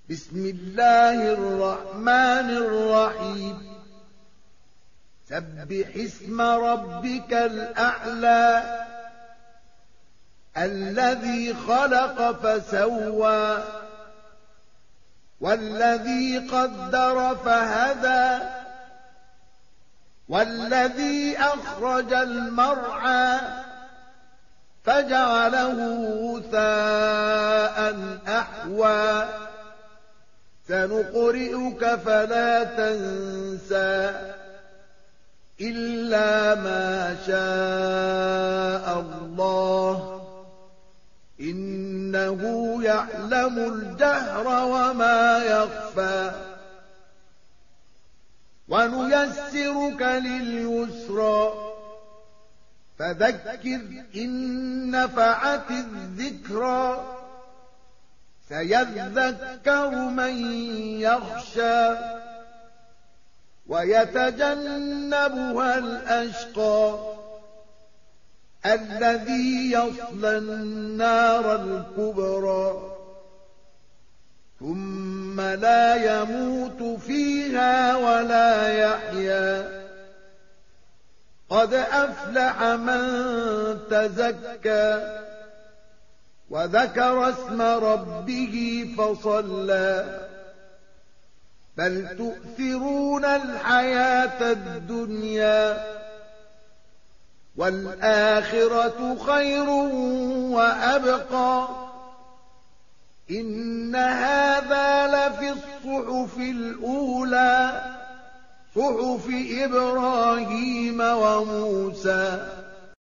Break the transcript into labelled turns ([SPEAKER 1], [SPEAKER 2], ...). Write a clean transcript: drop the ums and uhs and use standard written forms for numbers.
[SPEAKER 1] بسم الله الرحمن الرحيم سبح اسم ربك الأعلى الذي خلق فسوى والذي قدر فهدى والذي أخرج المرعى فجعله غثاء أحوى سنقرئك فلا تنسى إلا ما شاء الله إنه يعلم الجهر وما يخفى ونيسرك لليسرى فذكر إن نفعت الذكرى سيذكر من يخشى ويتجنبها الأشقى الذي يصلى النار الكبرى ثم لا يموت فيها ولا يحيا قد أفلح من تزكى وذكر اسم ربه فصلى بل تؤثرون الحياة الدنيا والآخرة خير وأبقى إن هذا لفي الصحف الأولى صحف إبراهيم وموسى